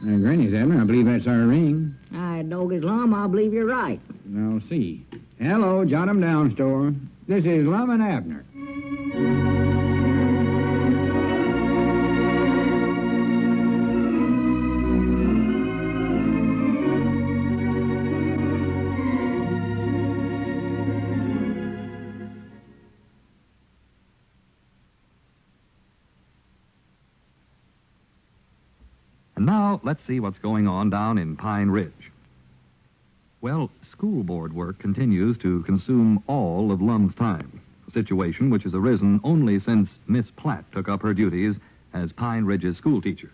Granny's, Abner. I believe that's our ring. Dog Islam, I believe you're right. I'll see. Hello, Jot 'em Down store. This is Lum and Abner. And now, let's see what's going on down in Pine Ridge. Well, school board work continues to consume all of Lum's time, a situation which has arisen only since Miss Platt took up her duties as Pine Ridge's school teacher.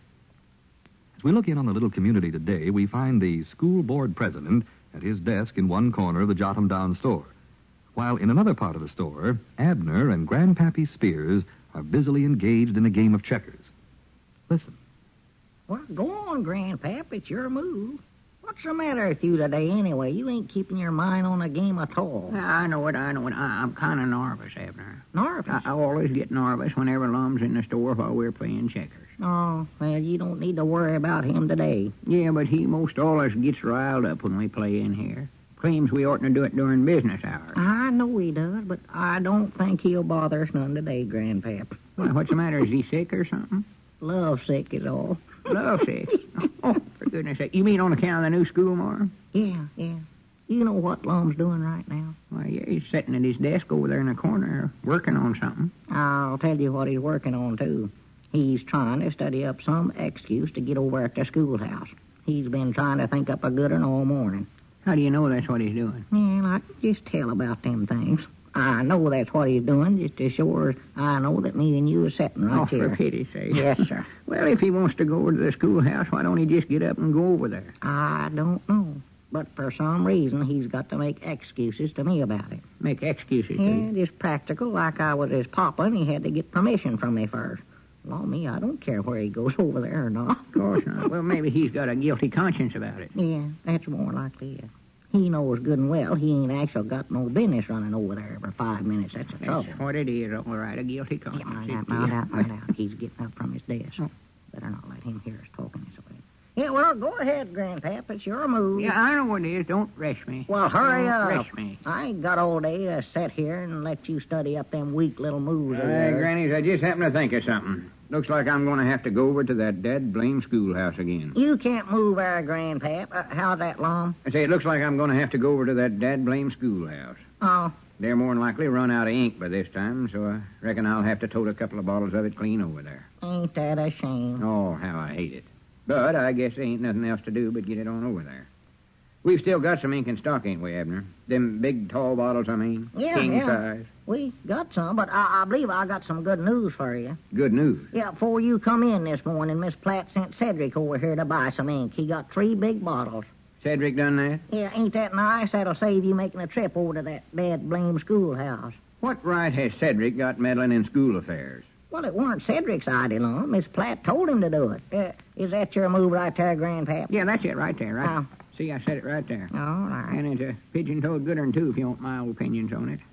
As we look in on the little community today, we find the school board president at his desk in one corner of the Jot 'em Down store, while in another part of the store, Abner and Grandpappy Spears are busily engaged in a game of checkers. Listen. Well, go on, Grandpap. It's your move. What's the matter with you today, anyway? You ain't keeping your mind on the game at all. I know it. I'm kind of nervous, Abner. Nervous? I always get nervous whenever Lum's in the store while we're playing checkers. Oh, well, you don't need to worry about him today. Yeah, but he most always gets riled up when we play in here. Claims we ought to do it during business hours. I know he does, but I don't think he'll bother us none today, Grandpap. Well, what's the matter? Is he sick or something? Love sick is all. Love sick? Oh, for goodness sake. You mean on account of the new school, Marv? Yeah. You know what Lum's doing right now? Why, yeah, he's sitting at his desk over there in the corner working on something. I'll tell you what he's working on, too. He's trying to study up some excuse to get over at the schoolhouse. He's been trying to think up a good one all morning. How do you know that's what he's doing? Well, I can just tell about them things. I know that's what he's doing, just as sure as I know that me and you are sitting right here. Oh, for pity's sake. Yes, sir. Well, if he wants to go over to the schoolhouse, why don't he just get up and go over there? I don't know. But for some reason, he's got to make excuses to me about it. Make excuses to Yeah, you? just practical, like I was his papa, and he had to get permission from me first. Well, me, I don't care where he goes over there or not. Of course not. Well, maybe he's got a guilty conscience about it. Yeah, that's more likely it. He knows good and well he ain't actually got no business running over there every 5 minutes. That's the trouble. That's what it is, all right, a guilty conscience. Yeah, mind out. He's getting up from his desk. Oh. Better not let him hear us talking this way. Yeah, well, go ahead, Grandpap. It's your move. Yeah, I know what it is. Don't rush me. Well, hurry Don't up. rush me. I ain't got all day to sit here and let you study up them weak little moves of yours. Grannies, I just happened to think of something. Looks like I'm going to have to go over to that dead blame schoolhouse again. You can't move there, Grandpap. How's that, Lum? I say, it looks like I'm going to have to go over to that dad blame schoolhouse. Oh, They're more than likely run out of ink by this time, so I reckon I'll have to tote a couple of bottles of it clean over there. ain't that a shame? Oh, how I hate it. But I guess there ain't nothing else to do but get it on over there. We've still got some ink in stock, ain't we, Abner? Them big, tall bottles, I mean. King size. We got some, but I believe I got some good news for you. Good news. Yeah, before you come in this morning, Miss Platt sent Cedric over here to buy some ink. He got 3 big bottles. Cedric done that? Yeah, ain't that nice? That'll save you making a trip over to that dead blame schoolhouse. What right has Cedric got meddling in school affairs? Well, it weren't Cedric's idea, Lum. Miss Platt told him to do it. Is that your move right there, Grandpap? Yeah, that's it right there, right? Oh. See, I said it right there. All right. And it's a pigeon-toed good one, too, if you want my opinions on it.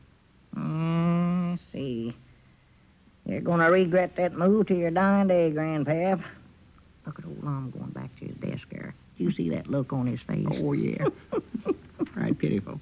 Let's see. You're going to regret that move to your dying day, Grandpap. Look at old Lum going back to his desk there. Do you see that look on his face? Oh, yeah. Right pitiful.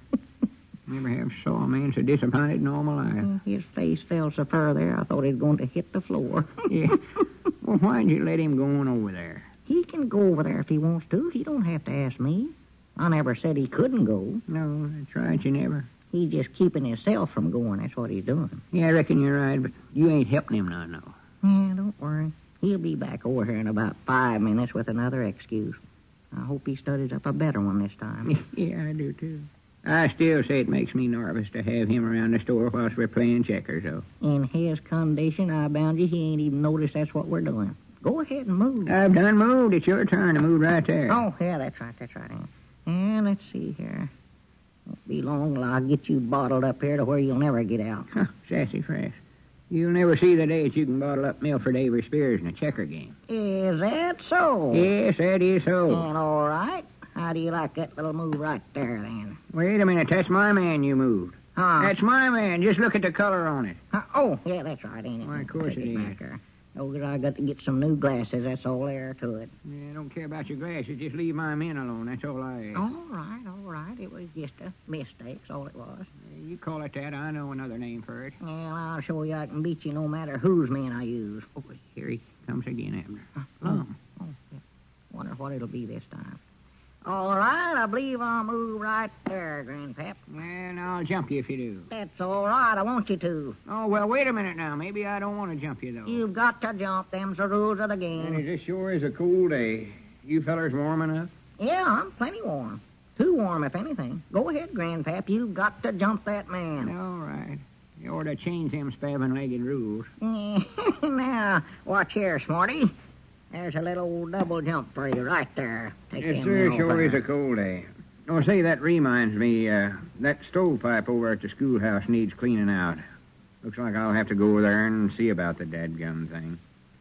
Never have saw a man so disappointed in all my life. His face fell so far there, I thought he was going to hit the floor. Yeah. Well, why'd you let him go on over there? He can go over there if he wants to. He don't have to ask me. I never said he couldn't go. No, that's right, you never. He's just keeping himself from going. That's what he's doing. Yeah, I reckon you're right, but you ain't helping him none, no. Yeah, don't worry. He'll be back over here in about 5 minutes with another excuse. I hope he studies up a better one this time. Yeah, I do, too. I still say it makes me nervous to have him around the store whilst we're playing checkers, though. In his condition, I bound you, he ain't even noticed that's what we're doing. Go ahead and move. I've done moved. It's your turn to move right there. Oh, yeah, that's right. And let's see here. Won't be long till I'll get you bottled up here to where you'll never get out. Huh, sassy fresh. You'll never see the day that you can bottle up Milford Avery Spears in a checker game. Is that so? Yes, that is so. And all right. How do you like that little move right there, then? Wait a minute. That's my man you moved. Huh? That's my man. Just look at the color on it. Oh, yeah, that's right, ain't it? Why, of course Take it is. back there. Oh, 'cause I got to get some new glasses. That's all there to it. Yeah, I don't care about your glasses. Just leave my men alone. That's all I ask. All right. It was just a mistake, all it was. You call it that. I know another name for it. Well, I'll show you I can beat you no matter whose men I use. Oh, here he comes again, Abner. Oh, yeah. Wonder what it'll be this time. All right, I believe I'll move right there, Grandpap. Well, I'll jump you if you do. That's all right. I want you to. Oh, well, wait a minute now. Maybe I don't want to jump you, though. You've got to jump. Them's the rules of the And game. this sure is a cool day. You fellers warm enough? Yeah, I'm plenty warm. Too warm, if anything. Go ahead, Grandpap. You've got to jump that man. All right. You ought to change them spavined-legged rules. Now, watch here, Smarty. There's a little double jump for you right there. Take Yes, them sir, men sure over is there. a cold day. Oh, say, that reminds me, that stovepipe over at the schoolhouse needs cleaning out. Looks like I'll have to go over there and see about the dadgum thing.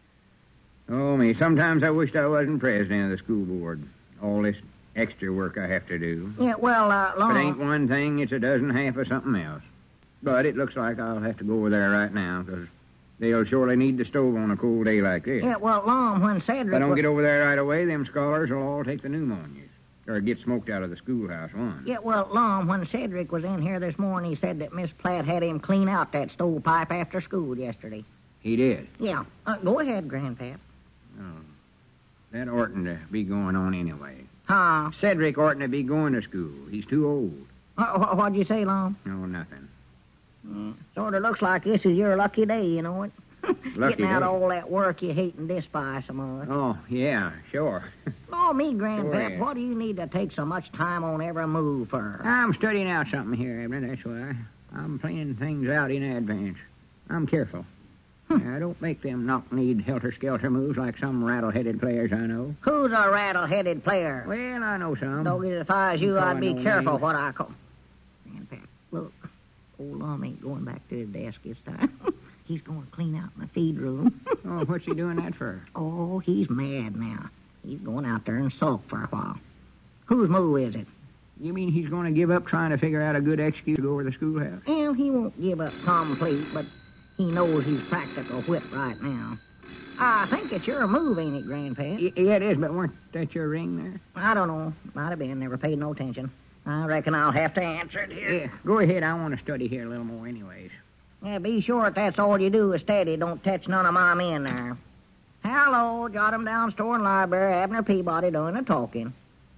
Oh, me, sometimes I wished I wasn't president of the school board. All this extra work I have to do. Yeah, well, If Long... it ain't one thing, it's a dozen half of something else. But it looks like I'll have to go over there right now, because they'll surely need the stove on a cold day like this. Yeah, well, Long, when Cedric... If I don't get over there right away, them scholars will all take the pneumonias. Or get smoked out of the schoolhouse one. Yeah, well, Long, when Cedric was in here this morning, he said that Miss Platt had him clean out that stovepipe after school yesterday. He did. Yeah. Go ahead, Grandpap. Oh. That oughtn't to be going on anyway. Huh? Cedric oughtn't to be going to school. He's too old. What'd you say, Long? No, nothing. Sort of looks like this is your lucky day, you know it? Lucky Getting out day? all that work you hate and despise so much. Oh, yeah, sure. Oh, me, Grandpap, yeah. what do you need to take so much time on every move for? I'm studying out something here, Abner, that's why. I'm planning things out in advance. I'm careful. I don't make them knock-kneed, helter-skelter moves like some rattle-headed players I know. Who's a rattle-headed player? Well, I know some. Doggy, if I was you, Calling I'd be no careful names. what I call. Grandpap, look, old Lum ain't going back to his desk this time. He's going to clean out my feed room. Oh, what's he doing that for? Oh, he's mad now. He's going out there and sulk for a while. Whose move is it? You mean he's going to give up trying to figure out a good excuse to go over the schoolhouse? Well, he won't give up complete, but he knows he's practical whip right now. I think it's your move, ain't it, Grandpap? Yeah, it is, but weren't that your ring there? I don't know. Might have been. Never paid no attention. I reckon I'll have to answer it here. Yeah, go ahead. I want to study here a little more anyways. Yeah, be sure if that's all you do is steady. Don't touch none of my men there. Hello, jot 'em down, store and library. Abner Peabody doing the talking.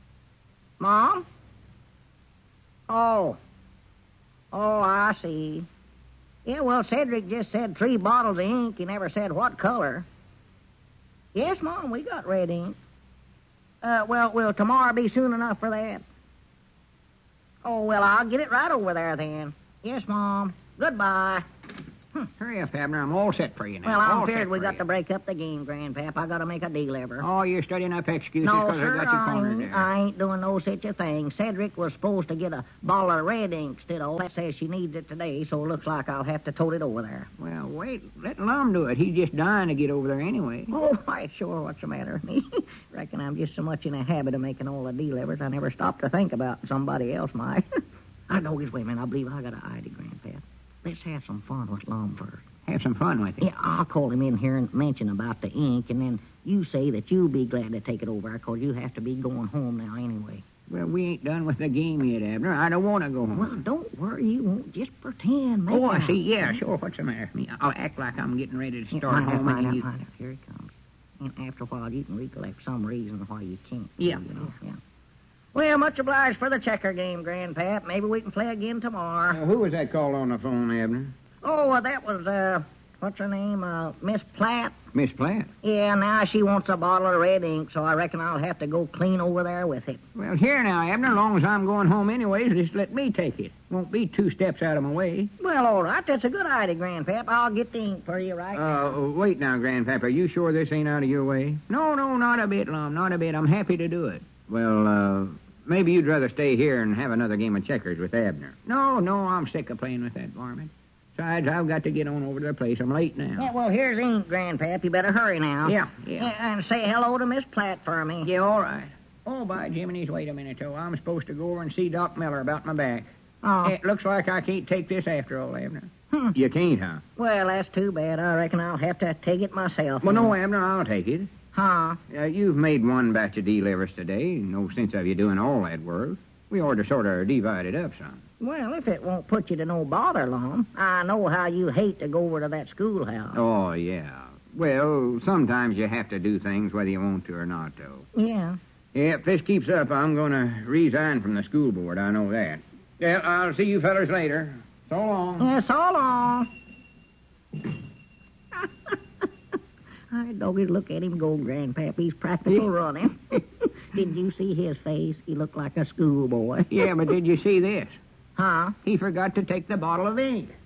Mom? Oh, I see. Yeah, well, Cedric just said 3 bottles of ink. He never said what color. Yes, Mom, we got red ink. Well, will tomorrow be soon enough for that? Oh, well, I'll get it right over there then. Yes, Mom. Goodbye. Hurry up, Abner. I'm all set for you now. Well, I'm All set feared we for got you. to break up the game, Grandpap. I got to make a deal ever. Oh, you're studying up excuses No, because sir, I got you I cornered ain't. there. I ain't doing no such a thing. Cedric was supposed to get a bottle of red ink instead of all that. Says she needs it today, so it looks like I'll have to tote it over there. Well, wait. Let Lum do it. He's just dying to get over there anyway. Oh, why, sure, what's the matter with me? Reckon I'm just so much in a habit of making all the delivers, I never stop to think about somebody else might. I know his way, man. I believe I got an idea, Grandpap. Let's have some fun with Lum first. Have some fun with it. Yeah, I'll call him in here and mention about the ink, and then you say that you'll be glad to take it over, because you have to be going home now anyway. Well, we ain't done with the game yet, Abner. I don't want to go home. Well, don't worry. You won't. Just pretend. Make Oh, I out. see. Yeah, sure. What's the matter with me? I'll act like I'm getting ready to Yeah, start home. find and you... out. Here he comes. And after a while, you can recollect some reason why you can't. Yeah. You know? Yeah. Well, much obliged for the checker game, Grandpap. Maybe we can play again tomorrow. Who was that called on the phone, Abner? Oh, that was, what's her name? Miss Platt. Miss Platt. Yeah, now she wants a bottle of red ink, so I reckon I'll have to go clean over there with it. Well, here now, Abner. As long as I'm going home anyways, just let me take it. Won't be 2 steps out of my way. Well, all right. That's a good idea, Grandpap. I'll get the ink for you right now. Wait now, Grandpap. Are you sure this ain't out of your way? No, not a bit, Lum. Not a bit. I'm happy to do it. Well, maybe you'd rather stay here and have another game of checkers with Abner. No, I'm sick of playing with that varmint. Besides, I've got to get on over to the place. I'm late now. Yeah, well, here's ink, Grandpap. You better hurry now. Yeah. And say hello to Miss Platt for me. Yeah, all right. Oh, by Jiminy's, wait a minute, though. I'm supposed to go over and see Doc Miller about my back. Oh. It looks like I can't take this after all, Abner. You can't, huh? Well, that's too bad. I reckon I'll have to take it myself. Well, no, Abner, I'll take it. Huh? You've made one batch of delivers today. No sense of you doing all that work. We ought to sort of divide it up some. Well, if it won't put you to no bother, Lum. I know how you hate to go over to that schoolhouse. Oh, yeah. Well, sometimes you have to do things whether you want to or not, though. Yeah. Yeah, if this keeps up, I'm going to resign from the school board. I know that. Yeah, I'll see you fellas later. So long. Yeah, so long. I doggies look at him go, Grandpap. He's practical running. Did you see his face? He looked like a schoolboy. Yeah, but did you see this? Huh? He forgot to take the bottle of ink.